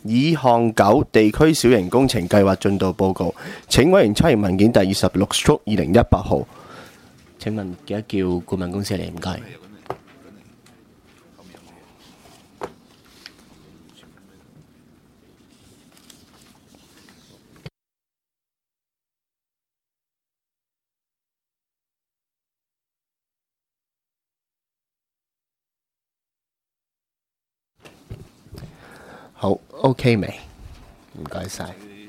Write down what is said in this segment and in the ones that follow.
議項9地區小型工程計劃進度報告，請委員參閱文件第26/2018號。請問記得叫顧問公司嚟，唔該。好 ，OK 未？唔該晒。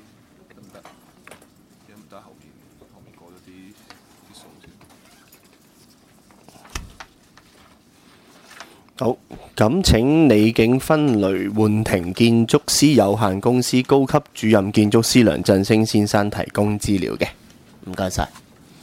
好，咁請李景芬雷煥庭建築師有限公司高級主任建築師梁振升先生提供資料嘅，唔該晒。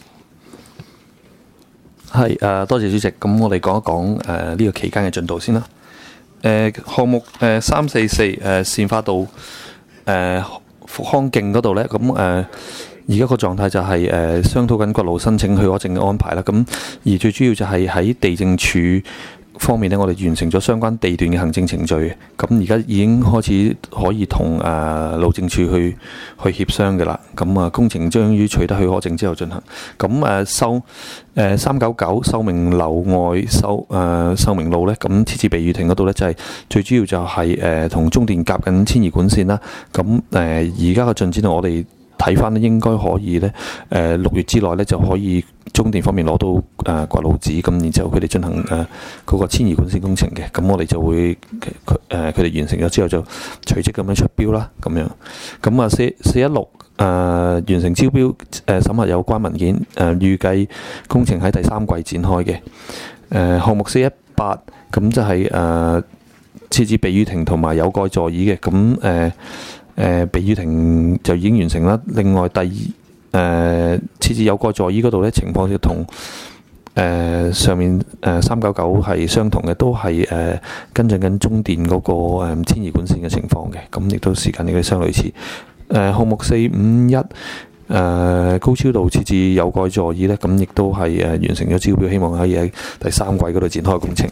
係多謝主席。咁我哋講一講呢個期間嘅進度先啦。項目344善花道復康徑嗰度呢，咁而家個狀態就係商討緊掘路申請許可證嘅安排啦。咁而最主要就係喺地政署方面呢，我哋完成咗相關地段嘅行政程序。咁而家已經開始可以同路政署去協商嘅啦。咁工程將於取得許可證之後進行。咁399秀明樓外秀明路呢，咁設置避雨亭嗰度呢，就係最主要就係同中電夾緊遷移管線啦。咁而家嘅進展我哋睇翻咧，應該可以咧，6月之內咧就可以中電方面攞到掘路紙，咁然之後佢哋進行嗰個遷移管線工程嘅，咁我哋就會佢哋完成咗之後就隨即咁樣出標啦，咁樣。咁416完成招標審核有關文件，預計工程喺第3季展開嘅。項目418咁就係設置避雨亭同埋有蓋座椅嘅，咁避雨亭就已經完成啦。另外第二設置有蓋座椅嗰度咧，情況就同上面399係相同嘅，都係跟進緊中電嗰個遷移管線嘅情況嘅，咁亦都時間亦都相類似。項目451高超道設置有蓋座椅咧，咁亦都係完成咗招標，希望可以喺第3季嗰度展開工程。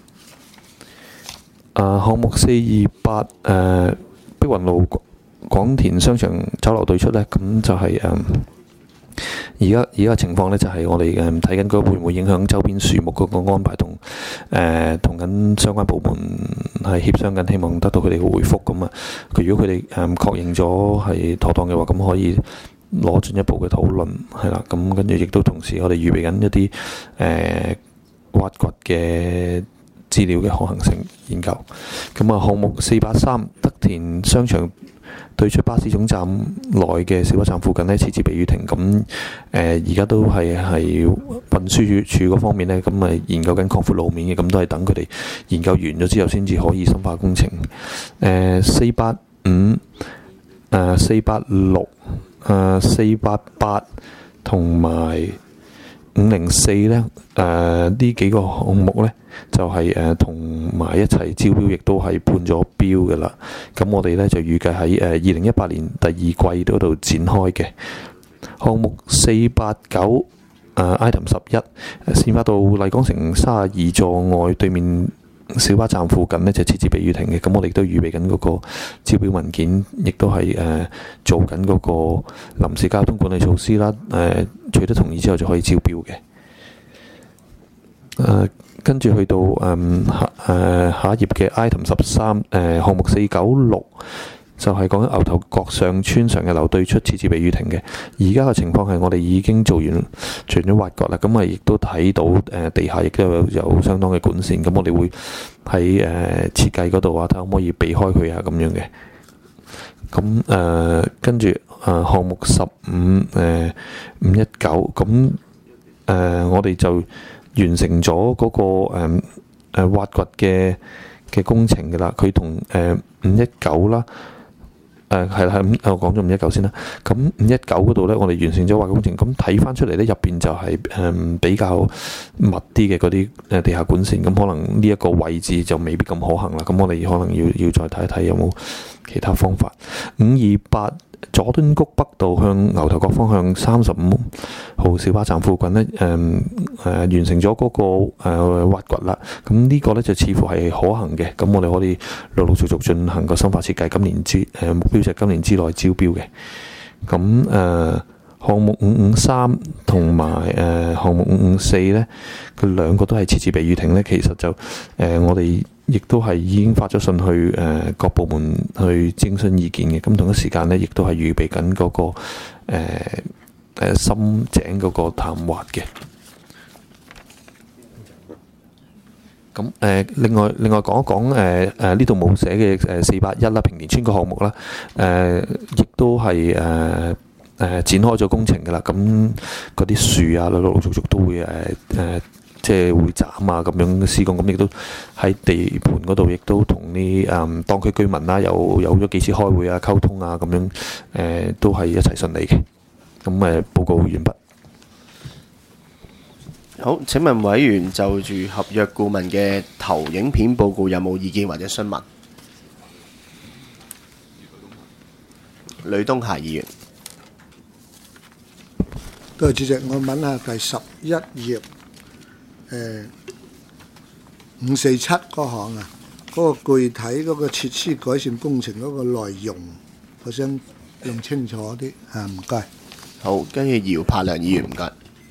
項目428碧雲路廣田商場酒樓對出呢，咁就係而家情況呢，就係我哋睇緊嗰會唔會影響周邊樹木嗰個安排，同緊相關部門係協商緊，希望得到佢哋嘅回覆。咁如果佢哋確認咗係妥當嘅話，咁可以攞進一步嘅討論係啦。咁跟住亦都同時我哋預備緊一啲挖掘嘅資料嘅可行性研究。咁項目483德田商場對出巴士總站內嘅小巴站附近呢，設置避雨亭。咁而家都係運輸署嗰方面呢，咁研究緊擴闊路面嘅，咁都係等佢哋研究完咗之後先至可以深化工程。485、486、488同埋504呢，呢幾個項目呢，就係同埋一齊招標，亦都係判咗標嘅啦。咁我哋呢，就預計喺2018年第2季嗰度展開嘅。項目489item 11善花道麗港城32座外對面小巴站附近呢，就設置避雨亭嘅。咁我哋都預備緊嗰個招標文件，亦都係做緊嗰個臨時交通管理措施啦。取得同意之後就可以招標嘅。跟住去到下一頁嘅 item 13項目496就係講緊牛頭角上村上日樓對出設置避雨亭嘅。而家嘅情況係我哋已經做咗挖掘啦，咁亦都睇到地下亦都有相當嘅管線，咁我哋會喺設計嗰度睇可唔可以避開佢咁樣嘅。咁跟住項目15 519咁我哋就完成咗嗰個挖掘嘅工程嘅啦。佢同519啦，係啦，我講咗519先啦。咁519嗰度咧，我哋完成咗挖掘工程。咁睇翻出嚟咧，入邊就係比較密啲嘅嗰啲地下管線。咁可能呢一個位置就未必咁可行啦。咁我哋可能要再睇一睇有冇其他方法。 528佐敦谷北道向牛頭角方向35號小巴站附近呢，完成咗嗰個挖掘啦。咁呢個呢，就似乎係可行嘅。咁我哋可以陸陸續續進行個深化設計，目標就係今年之內招標嘅。咁項目553同埋項目554呢，佢兩個都係設置避雨亭呢。其實就我哋亦都係已經發咗信去各部門去徵詢意見嘅。咁同一時間呢，亦都係預備緊嗰個深井嗰個探挖嘅。咁另外講一講呢度冇寫嘅481啦，平田村個項目啦，亦都係展開咗工程㗎啦。咁嗰啲樹啊，陸陸續續都會即係會斬啊咁樣嘅施工。咁亦都喺地盤嗰度，亦都同啲當區居民啦，有咗幾次開會啊、溝通啊咁樣，都係一齊順利嘅。咁報告完畢。 好，請問委員就住合約顧問嘅投影片報告有冇意見或者詢問？呂東霞議員。 多謝主席，我問下第11頁547嗰項啊，嗰個具體嗰個設施改善工程嗰個內容，我想用清楚啲啊，唔該。 好，跟住姚柏良議員，唔該。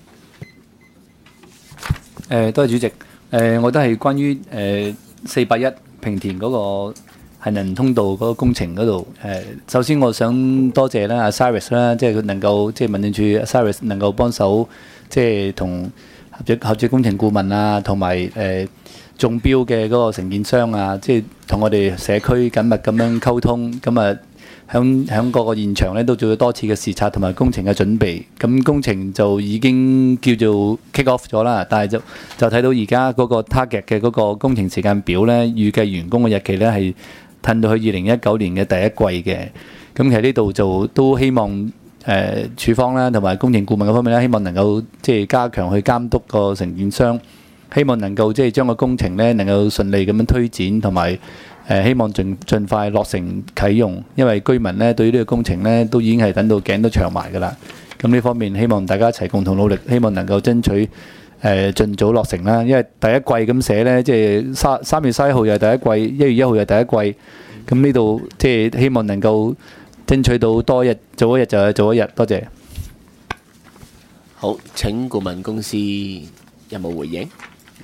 多謝主席。我都係關於481平田嗰個行人通道嗰個工程嗰度。首先我想多謝啦阿 Cyrus 啦，即係佢能夠即係民政處阿 Cyrus 能夠幫手，即係同合作工程顧問啊，同埋中標嘅嗰個承建商啊，即係同我哋社區緊密咁樣溝通。咁啊響嗰個現場咧都做咗多次嘅視察同埋工程嘅準備。咁工程就已經叫做 kick off 咗啦，但係就睇到而家嗰個 target 嘅嗰個工程時間表咧，預計完工嘅日期咧係褪到去2019年嘅第一季嘅。咁其實呢度就都希望處方啦同埋工程顧問嗰方面咧，希望能夠即係加強去監督個承建商，希望能夠即係將個工程咧能夠順利咁樣推展，同埋希望盡快落成啟用。因為居民咧對於呢個工程咧都已經係等到頸都長埋㗎啦。咁呢方面希望大家一齊共同努力，希望能夠爭取盡早落成啦。因為第一季咁寫咧，即係3月31號又係第一季，1月1號又係第一季。咁呢度即係希望能夠爭取到多日，早一日就係早一日。多謝。 好，請顧問公司有冇回應？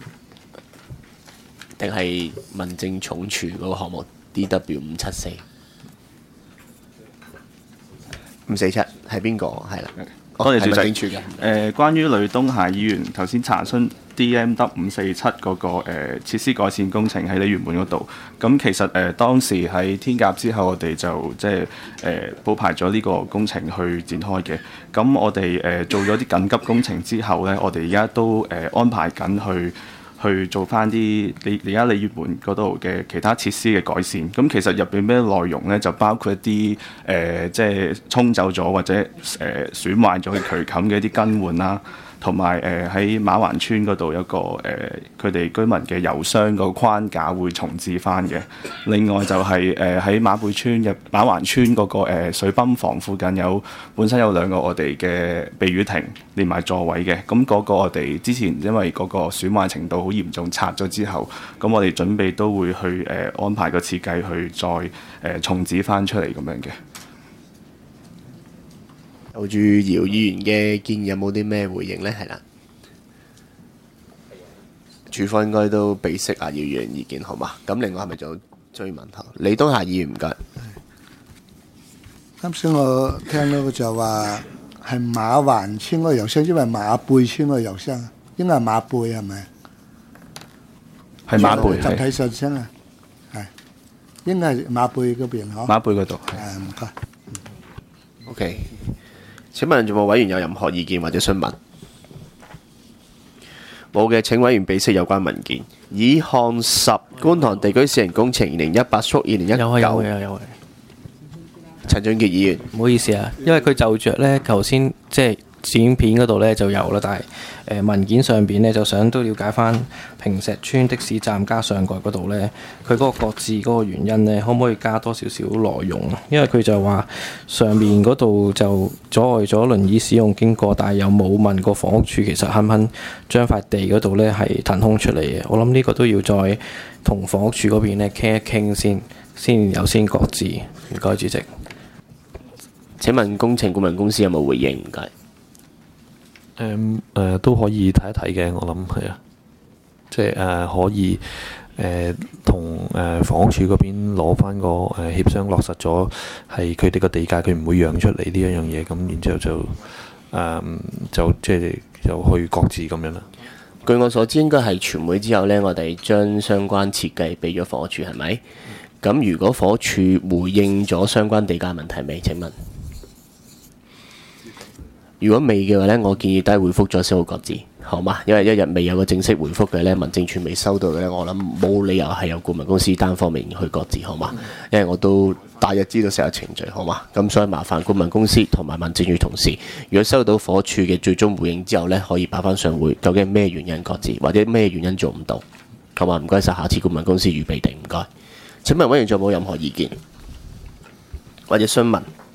定係民政總署嗰個項目 DW 547係邊個？係啦， 多謝主席。 係民政處嘅。 關於呂東霞議員頭先查詢 DMW 547嗰個設施改善工程喺鯉魚門嗰度，咁其實當時喺天鴿之後，我哋就即係鋪排咗呢個工程去展開嘅。咁我哋做咗啲緊急工程之後呢，我哋而家都安排緊去做翻啲而家鯉魚門嗰度嘅其他設施嘅改善。咁其實入邊咩內容呢？就包括一啲即係沖走咗或者損壞咗嘅渠冚嘅一啲更換啦，同埋喺馬環村嗰度有個佢哋居民嘅郵箱個框架會重置翻嘅。另外就係喺馬環村嗰個水泵房附近本身有2個我哋嘅避雨亭連埋座位嘅。咁嗰個我哋之前因為嗰個損壞程度好嚴重，拆咗之後，咁我哋準備都會去安排個設計去再重置翻出嚟咁樣嘅。 就住姚議員嘅建議有冇啲咩回應呢？係啦，處方應該都俾識姚議員意見，好嘛？咁另外係咪仲有追問頭？李東霞議員唔該。 啱先我聽到就話係馬環村嗰個郵箱，因為馬背村嗰個郵箱，應該係馬背係咪？ 係馬背集體信箱啊，係應該係馬背嗰邊嗬。 馬背嗰度。 唔該。 OK。請問仲有冇委員有任何意見或者詢問？冇嘅，請委員備悉有關文件。以項10觀塘地區私人工程2018-2019。 有啊。 陳俊傑議員， 唔好意思啊，因為佢就着咧頭先即係剪片嗰度呢就有啦，但係文件上邊呢，就想都了解翻坪石村的士站加上蓋嗰度呢，佢嗰個擱置嗰個原因呢，可唔可以加多少少內容？因為佢就話上面嗰度就阻礙咗輪椅使用經過，但係又冇問過房屋處其實肯唔肯將塊地嗰度呢係騰空出嚟嘅。我諗呢個都要再同房屋處嗰邊呢傾一傾先有先擱置。唔該，主席。 請問工程顧問公司有冇回應？唔該。 都可以睇一睇嘅，我諗係啊，即係可以同房屋署嗰邊攞翻個協商落實咗，係佢哋個地界佢唔會讓出嚟呢一樣嘢，咁然之後就即係就去擱置咁樣啦。 據我所知，應該係全會之後呢，我哋將相關設計俾咗房屋署，係咪？咁如果房屋署回應咗相關地界問題未？請問？如果未嘅話呢，我建議都係回覆咗先好擱置，好嘛？因為一日未有個正式回覆嘅呢，民政處未收到嘅呢，我諗冇理由係由顧問公司單方面去擱置，好嘛？因為我都大約知道成個程序，好嘛？咁所以麻煩顧問公司同埋民政處同事，如果收到房署嘅最終回應之後呢，可以擺翻上會，究竟係咩原因擱置，或者咩原因做唔到，好嘛？唔該晒，下次顧問公司預備定，唔該。請問委員仲有冇任何意見或者詢問？